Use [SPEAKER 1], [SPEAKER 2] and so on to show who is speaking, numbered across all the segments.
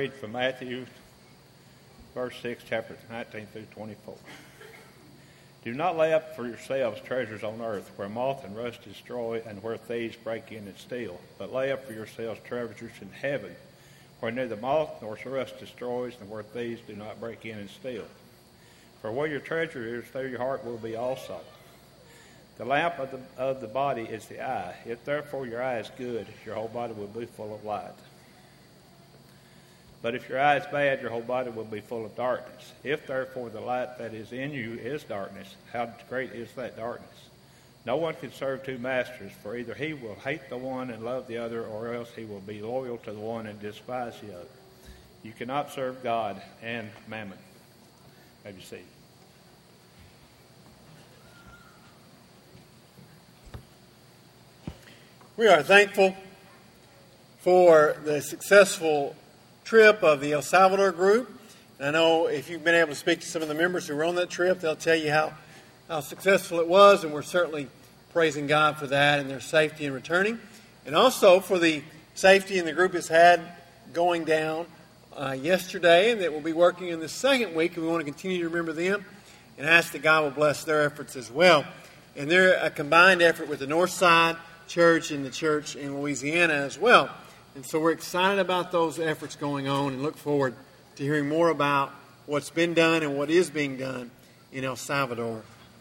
[SPEAKER 1] read from Matthew, verse 6, chapter 19 through 24. Do not lay up for yourselves treasures on earth, where moth and rust destroy, and where thieves break in and steal. But lay up for yourselves treasures in heaven, where neither moth nor rust destroys, and where thieves do not break in and steal. For where your treasure is, there your heart will be also. The lamp of the body is the eye. If therefore your eye is good, your whole body will be full of light. But if your eye is bad, your whole body will be full of darkness. If therefore the light that is in you is darkness, how great is that darkness? No one can serve two masters, for either he will hate the one and love the other, or else he will be loyal to the one and despise the other. You cannot serve God and mammon. Have you seen?
[SPEAKER 2] We are thankful for the successful trip of the El Salvador group. I know if you've been able to speak to some of the members who were on that trip, they'll tell you how successful it was, and we're certainly praising God for that and their safety in returning. And also for the safety the group has had going down yesterday, and that will be working in the second week, and we want to continue to remember them and ask that God will bless their efforts as well. And they're a combined effort with the Northside Church and the church in Louisiana as well. And so we're excited about those efforts going on and look forward to hearing more about what's been done and what is being done in El Salvador.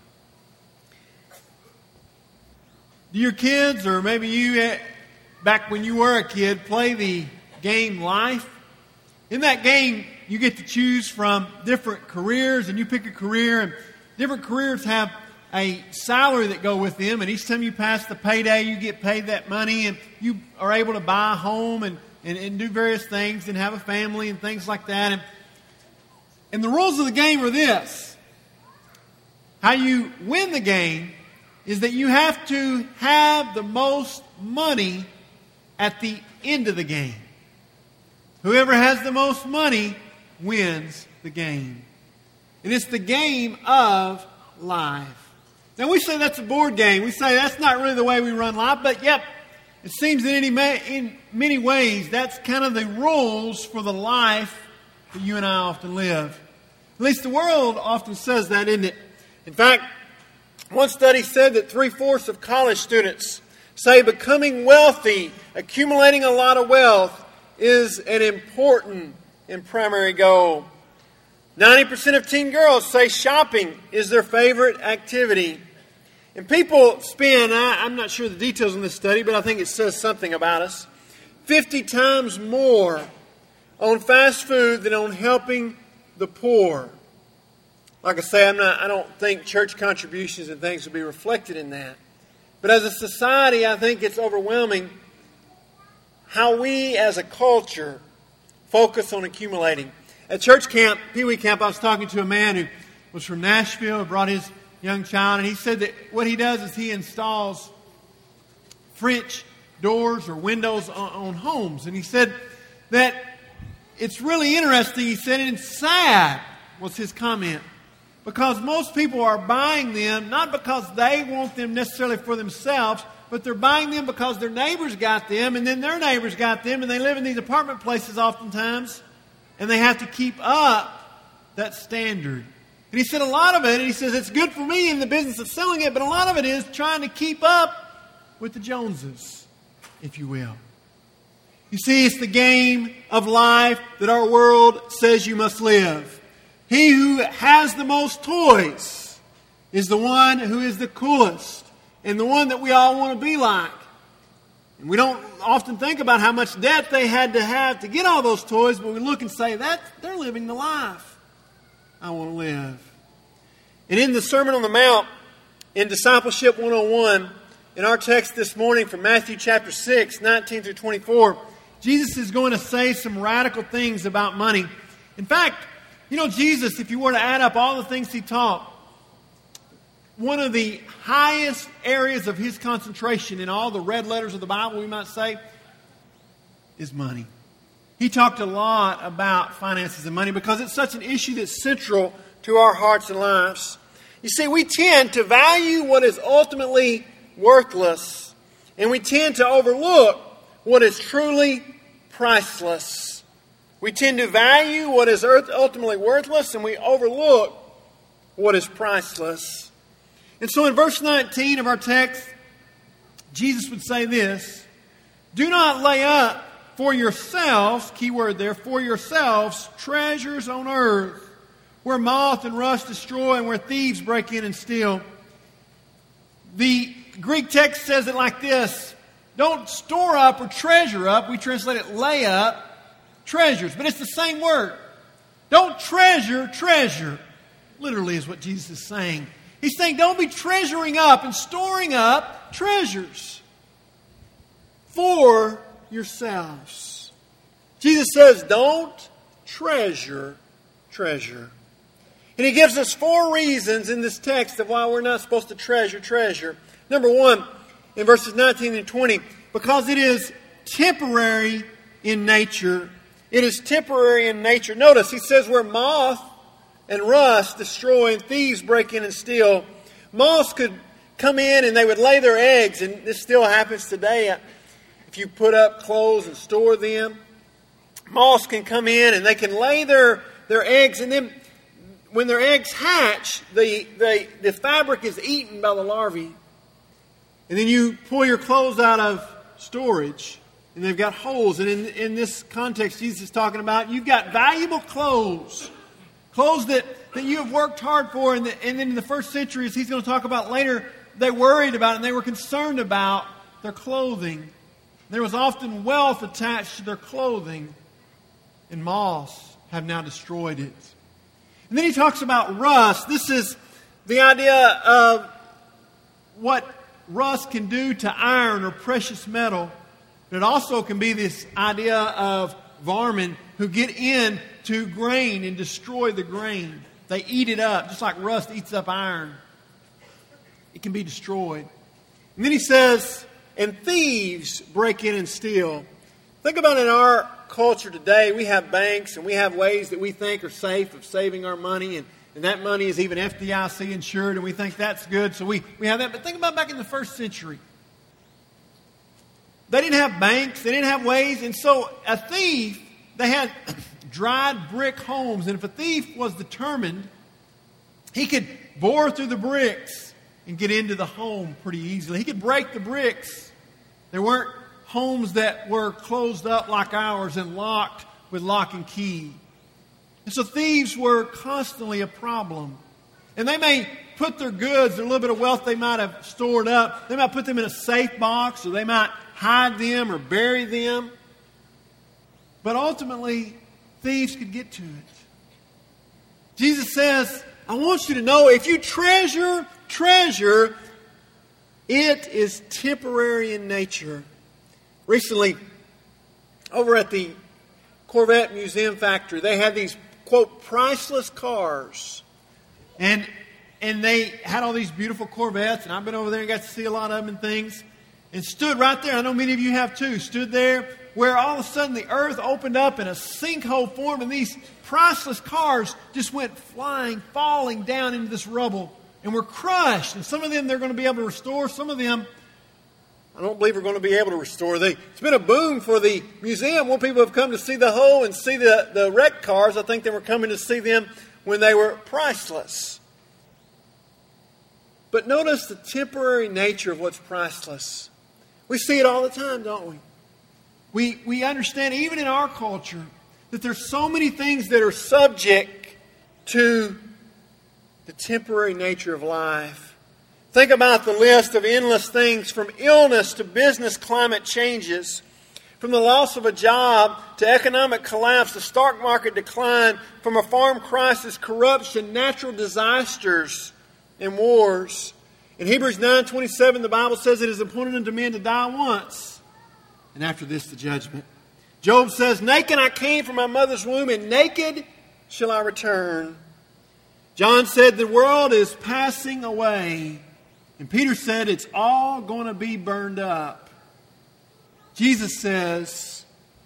[SPEAKER 3] Do your kids, or maybe you, back when you were a kid, play the game Life? In that game, you get to choose from different careers, and you pick a career, and different careers have a salary that go with them, and each time you pass the payday, you get paid that money, and you are able to buy a home and do various things and have a family and things like that. And the rules of the game are this. How you win the game is that you have to have the most money at the end of the game. Whoever has the most money wins the game. And it's the game of life. Now, we say that's a board game. We say that's not really the way we run life. But, yep, it seems that in many ways that's kind of the rules for the life that you and I often live. At least the world often says that, isn't it? In fact, one study said that 3/4 of college students say becoming wealthy, accumulating a lot of wealth, is an important and primary goal. 90% of teen girls say shopping is their favorite activity. And people spend, I'm not sure the details on this study, but I think it says something about us, 50 times more on fast food than on helping the poor. Like I say, I don't think church contributions and things will be reflected in that. But as a society, I think it's overwhelming how we as a culture focus on accumulating. At church camp, Pee Wee camp, I was talking to a man who was from Nashville, brought his young child, and he said that what he does is he installs French doors or windows on homes. And he said that it's really interesting, he said, and sad was his comment, because most people are buying them not because they want them necessarily for themselves, but they're buying them because their neighbors got them, and then their neighbors got them, and they live in these apartment places oftentimes, and they have to keep up that standard. And he said a lot of it, and he says it's good for me in the business of selling it, but a lot of it is trying to keep up with the Joneses, if you will. You see, it's the game of life that our world says you must live. He who has the most toys is the one who is the coolest and the one that we all want to be like. And we don't often think about how much debt they had to have to get all those toys, but we look and say, that they're living the life I want to live. And in the Sermon on the Mount, in Discipleship 101, in our text this morning from Matthew chapter 6, 19 through 24, Jesus is going to say some radical things about money. In fact, you know, Jesus, if you were to add up all the things he taught, one of the highest areas of his concentration in all the red letters of the Bible, we might say, is money. He talked a lot about finances and money because it's such an issue that's central to our hearts and lives. You see, we tend to value what is ultimately worthless, and we tend to overlook what is truly priceless.
[SPEAKER 2] We tend to value what is ultimately worthless, and we overlook what is priceless. And so in verse 19 of our text, Jesus would say this: do not lay up for yourselves, key word there, for yourselves treasures on earth, where moth and rust destroy and where thieves break in and steal. The Greek text says it like this: don't store up or treasure up. We translate it lay up treasures, but it's the same word. Don't treasure. Literally is what Jesus is saying. He's saying don't be treasuring up and storing up treasures for yourselves. Jesus says don't treasure. And he gives us 4 reasons in this text of why we're not supposed to treasure. Number 1, in verses 19 and 20, because it is temporary in nature. It is temporary in nature. Notice, he says where moth and rust destroy and thieves break in and steal. Moths could come in and they would lay their eggs, and this still happens today. If you put up clothes and store them, moths can come in and they can lay their eggs, and then when their eggs hatch, the fabric is eaten by the larvae. And then you pull your clothes out of storage, and they've got holes. And in this context, Jesus is talking about you've got valuable clothes that you have worked hard for. And then in the first century, as he's going to talk about later, they worried about it and they were concerned about their clothing. There was often wealth attached to their clothing, and moths have now destroyed it. And then he talks about rust. This is the idea of what rust can do to iron or precious metal. But it also can be this idea of vermin who get into grain and destroy the grain. They eat it up, just like rust eats up iron. It can be destroyed. And then he says, and thieves break in and steal. Think about in our culture today, we have banks and we have ways that we think are safe of saving our money, and that money is even FDIC insured, and we think that's good, so we have that. But think about back in the first century. They didn't have banks, they didn't have ways, and so a thief, they had dried brick homes, and if a thief was determined, he could bore through the bricks and get into the home pretty easily. He could break the bricks. There weren't homes that were closed up like ours and locked with lock and key. And so thieves were constantly a problem. And they may put their goods, their little bit of wealth they might have stored up, they might put them in a safe box, or they might hide them or bury them. But ultimately, thieves could get to it. Jesus says, I want you to know, if you treasure, it is temporary in nature. Recently, over at the Corvette Museum Factory, they had these, quote, priceless cars. And they had all these beautiful Corvettes, and I've been over there and got to see a lot of them and things. And stood right there, I know many of you have too, stood there where all of a sudden the earth opened up and a sinkhole formed, and these priceless cars just went flying, falling down into this rubble and were crushed. And some of them they're going to be able to restore, some of them I don't believe we're going to be able to restore. It's been a boom for the museum. More people have come to see the hull and see the wrecked cars. I think they were coming to see them when they were priceless. But notice the temporary nature of what's priceless. We see it all the time, don't we? We understand, even in our culture, that there's so many things that are subject to the temporary nature of life. Think about the list of endless things, from illness to business climate changes, from the loss of a job to economic collapse, to stock market decline, from a farm crisis, corruption, natural disasters, and wars. In Hebrews 9:27, the Bible says it is appointed unto men to die once, and after this the judgment. Job says, naked I came from my mother's womb, and naked shall I return. John said the world is passing away. And Peter said it's all going to be burned up. Jesus says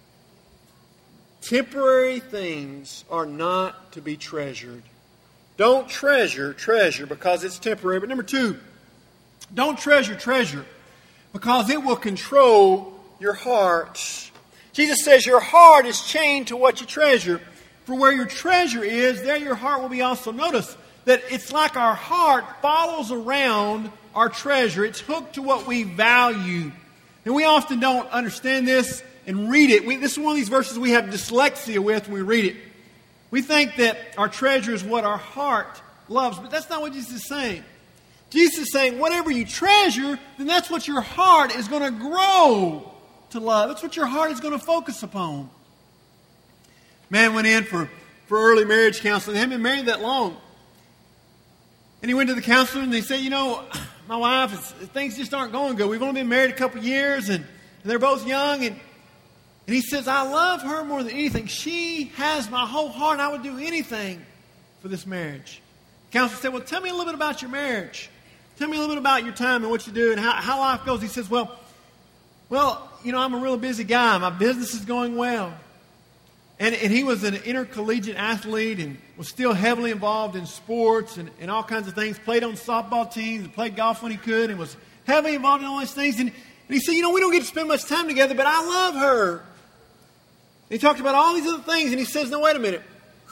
[SPEAKER 2] temporary things are not to be treasured. Don't treasure because it's temporary. But number 2, don't treasure because it will control your heart. Jesus says your heart is chained to what you treasure.
[SPEAKER 3] For where your treasure is, there your heart will be also. Notice that it's like our heart follows around our treasure. It's hooked to what we value. And we often don't understand this and read it. This is one of these verses we have dyslexia with when we read it. We think that our treasure is what our heart loves, but that's not what Jesus is saying. Jesus is saying whatever you treasure, then that's what your heart is going to grow to love. That's what your heart is going to focus upon. Man went in for early marriage counseling. They hadn't been married that long. And he went to the counselor and they said, my wife, things just aren't going good. We've only been married a couple years and they're both young. And he says, I love her more than anything. She has my whole heart and I would do anything for this marriage. The counselor said, well, tell me a little bit about your marriage. Tell me a little bit about your time and what you do and how life goes. He says, well, I'm a real busy guy. My business is going well. And he was an intercollegiate athlete and was still heavily involved in sports and all kinds of things. Played on softball teams and played golf when he could and was heavily involved in all these things. And he said, we don't get to spend much time together, but I love her. And he talked about all these other things and he says, no, wait a minute.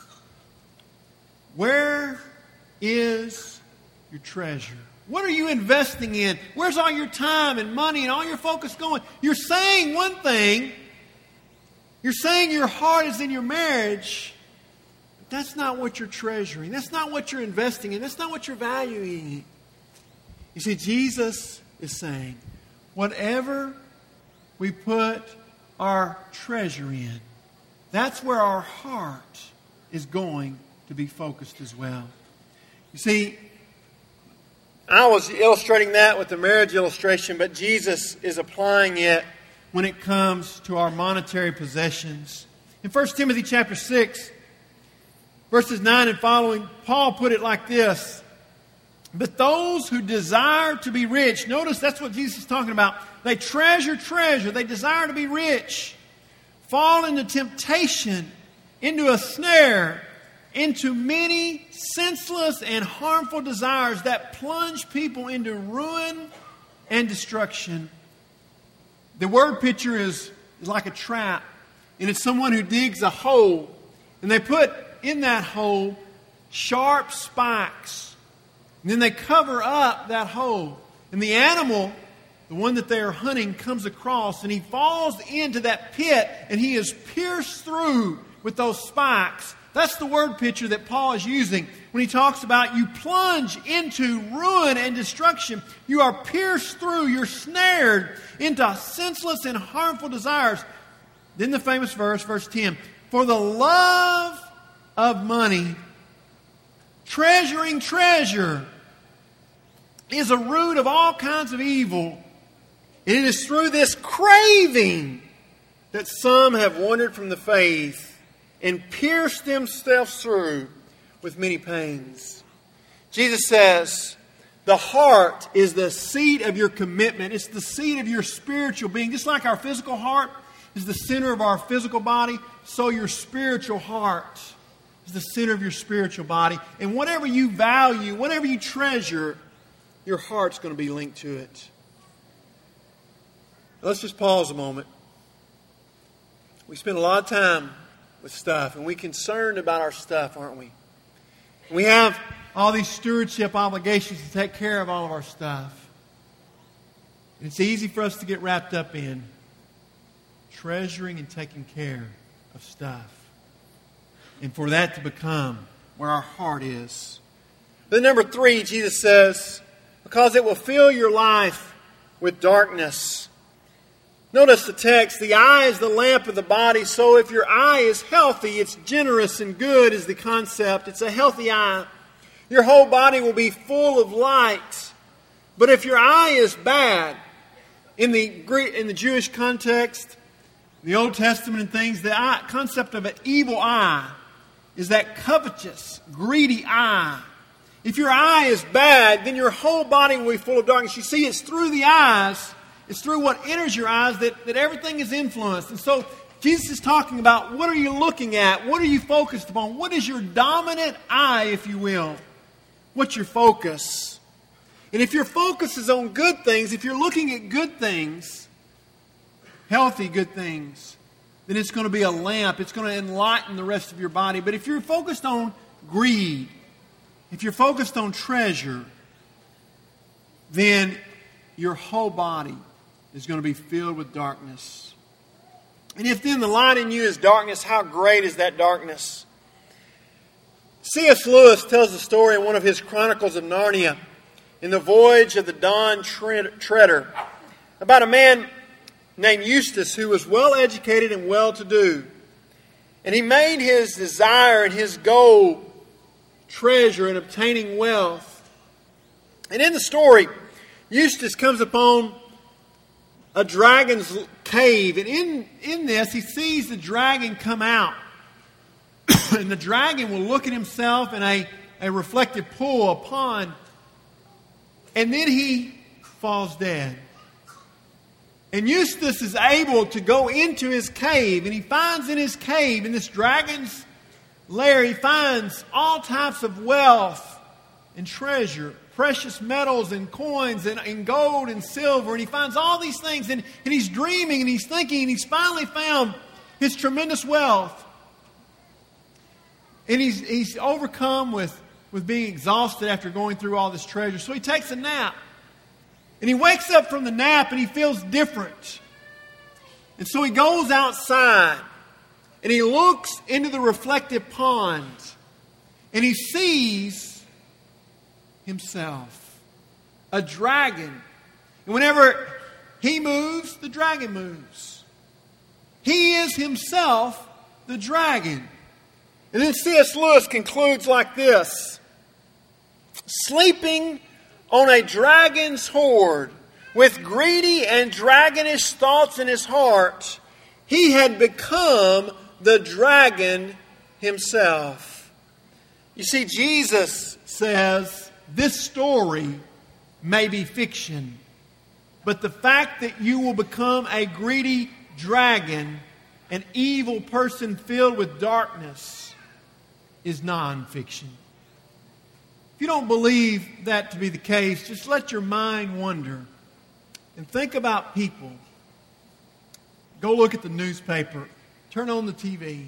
[SPEAKER 3] Where is your treasure? What are you investing in? Where's all your time and money and all your focus going? You're saying one thing. You're saying your heart is in your marriage, but that's not what you're treasuring. That's not what you're investing in. That's not what you're valuing. You see, Jesus is saying, whatever we put our treasure in, that's where our heart is going to be focused as well. You see, I was illustrating that with the marriage illustration, but Jesus is applying it when it comes to our monetary possessions. In 1 Timothy chapter 6, verses 9 and following, Paul put it like this. But those who desire to be rich, notice that's what Jesus is talking about. They treasure, they desire to be rich, fall into temptation, into a snare, into many senseless and harmful desires that plunge people into ruin and destruction. The word picture is like a trap. And it's someone who digs a hole. And they put in that hole sharp spikes. And then they cover up that hole. And the animal, the one that they are hunting, comes across. And he falls into that pit. And he is pierced through with those spikes. That's the word picture that Paul is using when he talks about you plunge into ruin and destruction. You are pierced through. You're snared into senseless and harmful desires. Then the famous verse, verse 10. For the love of money, treasuring treasure, is a root of all kinds of evil. And it is through this craving that some have wandered from the faith and pierced themselves through with many pains. Jesus says, the heart is the seat of your commitment. It's the seat of your spiritual being. Just like our physical heart is the center of our physical body, so your spiritual heart is the center of your spiritual body. And whatever you value, whatever you treasure, your heart's going to be linked to it. Let's just pause a moment. We spend a lot of time with stuff, and we're concerned about our stuff, aren't we? We have all these stewardship obligations to take care of all of our stuff. And it's easy for us to get wrapped up in treasuring and taking care of stuff. And for that to become where our heart is. Then number 3, Jesus says, because it will fill your life with darkness. Notice the text, the eye is the lamp of the body, so if your eye is healthy, it's generous and good is the concept. It's a healthy eye. Your whole body will be full of light. But if your eye is bad, in the Jewish context, the Old Testament and things, the concept of an evil eye is that covetous, greedy eye. If your eye is bad, then your whole body will be full of darkness. You see, it's through the eyes, it's through what enters your eyes that everything is influenced. And so Jesus is talking about what are you looking at? What are you focused upon? What is your dominant eye, if you will? What's your focus? And if your focus is on good things, if you're looking at good things, healthy good things, then it's going to be a lamp. It's going to enlighten the rest of your body. But if you're focused on greed, if you're focused on treasure, then your whole body is going to be filled with darkness. And if then the light in you is darkness, how great is that darkness? C.S. Lewis tells a story in one of his Chronicles of Narnia, in the Voyage of the Dawn Treader, about a man named Eustace who was well educated and well to do. And he made his desire and his goal treasure in obtaining wealth. And in the story, Eustace comes upon a dragon's cave. And in this, he sees the dragon come out. And the dragon will look at himself in a reflective pool, a pond. And then he falls dead. And Eustace is able to go into his cave. And he finds in his cave, in this dragon's lair, he finds all types of wealth and treasure. Precious metals and coins and gold and silver. And he finds all these things. And he's dreaming and he's thinking. And he's finally found his tremendous wealth. And he's overcome with being exhausted after going through all this treasure. So he takes a nap. And he wakes up from the nap and he feels different. And so he goes outside. And he looks into the reflective pond. And he sees himself. A dragon. And whenever he moves, the dragon moves. He is himself the dragon. And then C.S. Lewis concludes like this. Sleeping on a dragon's hoard, with greedy and dragonish thoughts in his heart, he had become the dragon himself. You see, Jesus says this story may be fiction, but the fact that you will become a greedy dragon, an evil person filled with darkness, is non-fiction. If you don't believe that to be the case, just let your mind wander and think about people. Go look at the newspaper. Turn on the TV.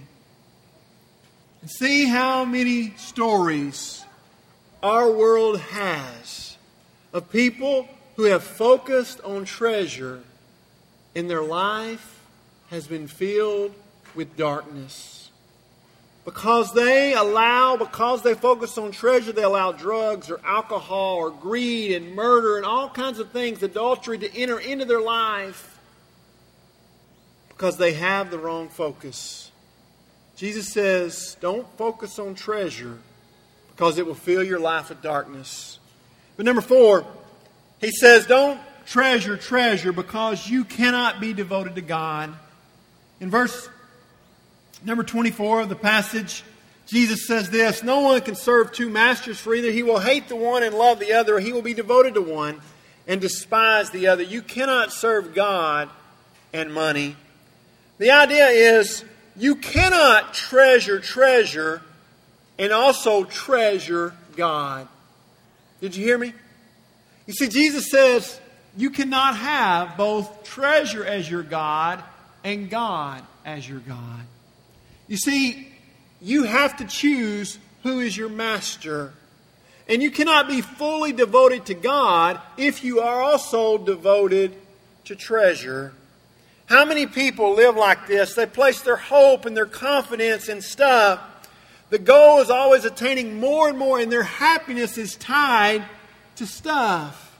[SPEAKER 3] And see how many stories our world has of people who have focused on treasure and their life has been filled with darkness. Because they focus on treasure, they allow drugs or alcohol or greed and murder and all kinds of things, adultery, to enter into their life. Because they have the wrong focus. Jesus says, don't focus on treasure because it will fill your life with darkness. But number 4, he says, don't treasure because you cannot be devoted to God. In verse number 24 of the passage, Jesus says this, no one can serve two masters, for either he will hate the one and love the other, or he will be devoted to one and despise the other. You cannot serve God and money. The idea is you cannot treasure and also treasure God. Did you hear me? You see, Jesus says you cannot have both treasure as your God and God as your God. You see, you have to choose who is your master. And you cannot be fully devoted to God if you are also devoted to treasure. How many people live like this? They place their hope and their confidence in stuff. The goal is always attaining more and more, and their happiness is tied to stuff.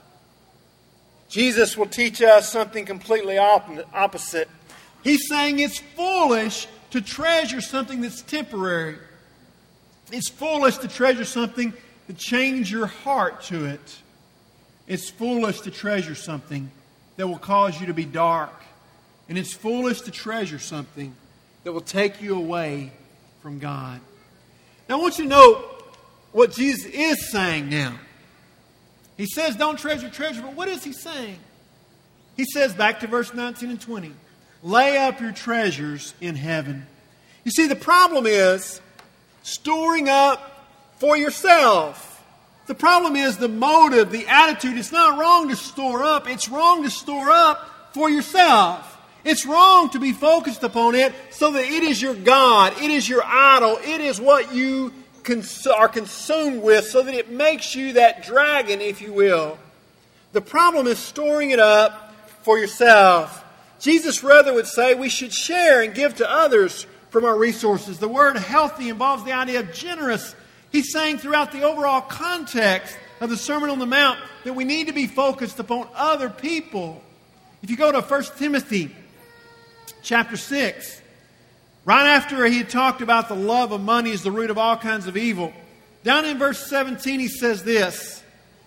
[SPEAKER 3] Jesus will teach us something completely opposite. He's saying it's foolish to treasure something that's temporary. It's foolish to treasure something to change your heart to it. It's foolish to treasure something that will cause you to be dark. And it's foolish to treasure something that will take you away from God. Now I want you to know what Jesus is saying now. He says don't treasure, but what is he saying? He says, back to verse 19 and 20, lay up your treasures in heaven. You see, the problem is storing up for yourself. The problem is the motive, the attitude. It's not wrong to store up. It's wrong to store up for yourself.
[SPEAKER 2] It's wrong to be focused upon it so that it is your God, it is your idol, it is what you are consumed with, so that it makes you that dragon, if you will. The problem is storing it up for yourself. Jesus rather would say we should share and give to others from our resources. The word healthy involves the idea of generous. He's saying throughout the overall context of the Sermon on the Mount that we need to be focused upon other people. If you go to 1 Timothy chapter 6, right after he had talked about the love of money is the root of all kinds of evil, down in verse 17 he says this: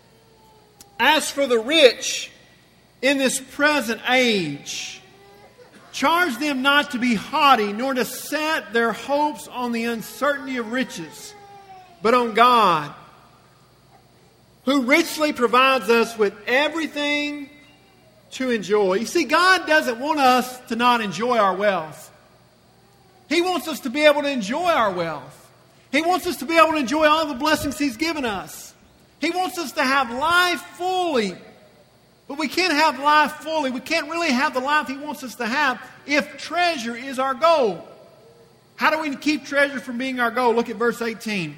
[SPEAKER 2] "As for the rich in this present age, charge them not to be haughty, nor to set their hopes on the uncertainty of riches, but on God, who richly provides us with everything to enjoy." You see, God doesn't want us to not enjoy our wealth. He wants us to be able to enjoy our wealth. He wants us to be able to enjoy all the blessings He's given us. He wants us to have life fully. But we can't have life fully. We can't really have the life He wants us to have if treasure is our goal. How do we keep treasure from being our goal? Look at verse 18.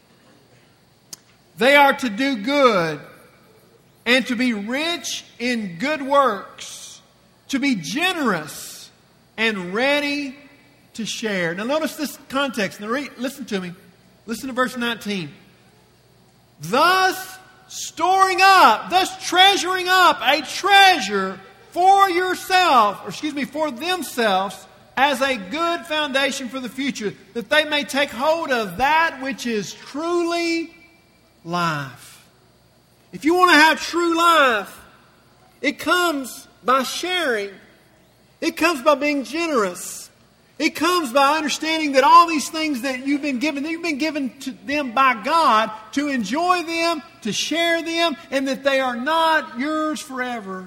[SPEAKER 2] "They are to do good and to be rich in good works, to be generous and ready to share." Now notice this context. Now listen to me. Listen to verse 19. "Thus storing up," thus treasuring up a treasure for for themselves as a good foundation for the future, that they may take hold of that which is truly life. If you want to have true life, it comes by sharing. It comes by being generous. It comes by understanding that all these things that you've been given to them by God, to enjoy them, to share them, and that they are not yours forever.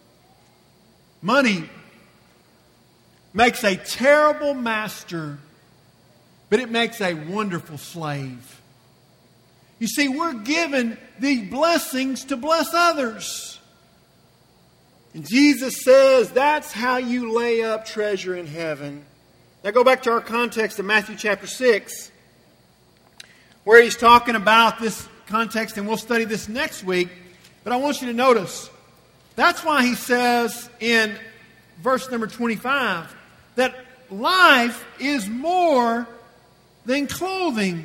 [SPEAKER 2] Money makes a terrible master, but it makes a wonderful slave. You see, we're given the blessings to bless others. And Jesus says that's how you lay up treasure in heaven. Now go back to our context of Matthew chapter 6, where He's talking about this context, and we'll study this next week. But I want you to notice, that's why He says in verse number 25 that life is more than clothing.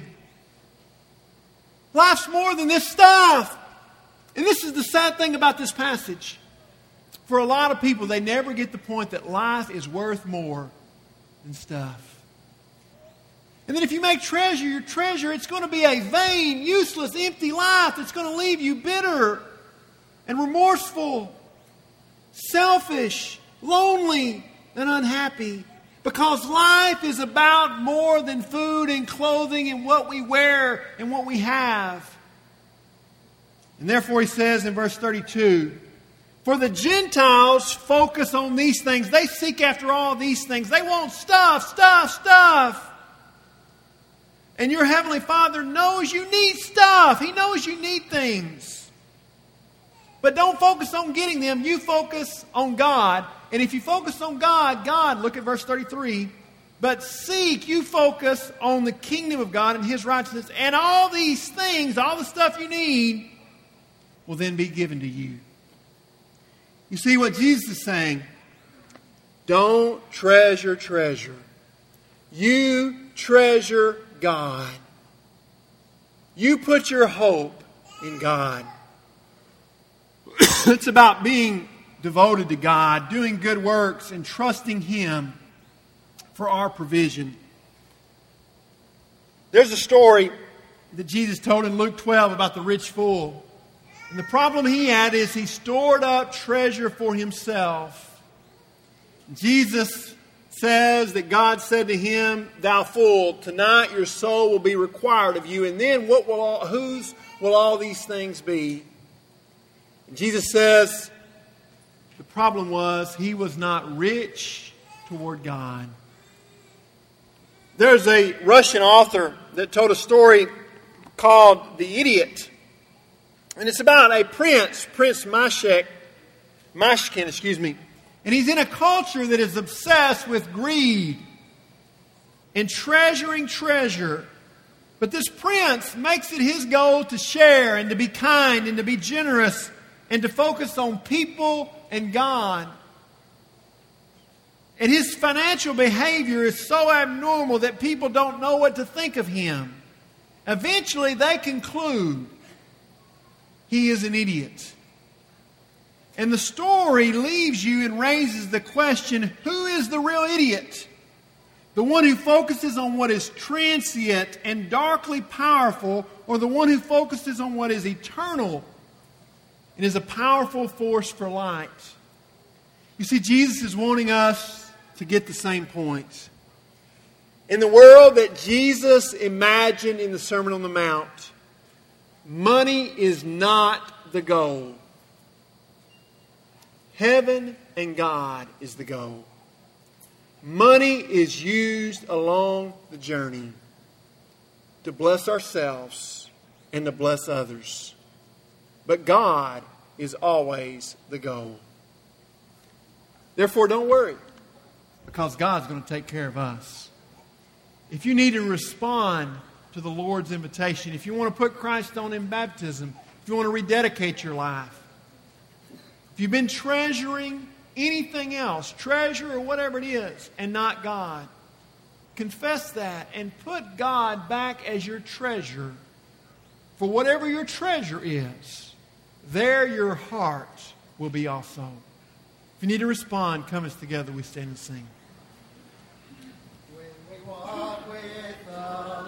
[SPEAKER 2] Life's more than this stuff. And this is the sad thing about this passage. For a lot of people, they never get the point that life is worth more than stuff. And then if you make treasure your treasure, it's going to be a vain, useless, empty life that's going to leave you bitter and remorseful, selfish, lonely, and unhappy. Because life is about more than food and clothing and what we wear and what we have. And therefore He says in verse 32, "For the Gentiles focus on these things." They seek after all these things. They want stuff, stuff, stuff. And your Heavenly Father knows you need stuff. He knows you need things. But don't focus on getting them. You focus on God. And if you focus on God, look at verse 33. "But seek," you focus on the kingdom of God and His righteousness. And all these things, all the stuff you need, will then be given to you. You see what Jesus is saying? Don't treasure treasure. You treasure God. You put your hope in God. It's about being devoted to God, doing good works, and trusting Him for our provision. There's a story that Jesus told in Luke 12 about the rich fool. And the problem he had is he stored up treasure for himself. Jesus says that God said to him, "Thou fool, tonight your soul will be required of you, and then whose will all these things be?" And Jesus says the problem was he was not rich toward God. There's a Russian author that told a story called The Idiot. And it's about a prince, Prince Myshkin.
[SPEAKER 3] And he's in a culture that is obsessed with greed and treasuring treasure. But this prince makes it his goal to share and to be kind and to be generous and to focus on people and God. And his financial behavior is so abnormal that people don't know what to think of him. Eventually, they conclude he is an idiot. And the story leaves you and raises the question, who is the real idiot? The one who focuses on what is transient and darkly powerful, or the one who focuses on what is eternal and is a powerful force for light? You see, Jesus is wanting us to get the same point. In the world that Jesus imagined in the Sermon on the Mount, money is not the goal. Heaven and God is the goal. Money is used along the journey to bless ourselves and to bless others. But God is always the goal. Therefore, don't worry, because God's going to take care of us. If you need to respond to the Lord's invitation, if you want to put Christ on in baptism, if you want to rededicate your life, if you've been treasuring anything else, treasure or whatever it is, and not God, confess that and put God back as your treasure. For whatever your treasure is, there your heart will be also. If you need to respond, come as together we stand and sing.
[SPEAKER 4] When we walk with the